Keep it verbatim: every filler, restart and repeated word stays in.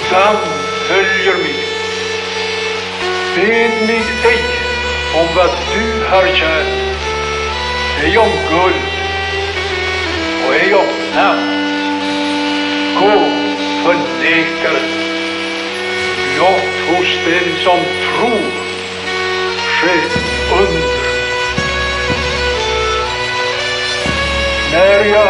skam följer mig. Bed mig ej om vad du har kärt, ej om guld och ej om namn. Gå, förnekare, blott hos den som tror ske under. När jag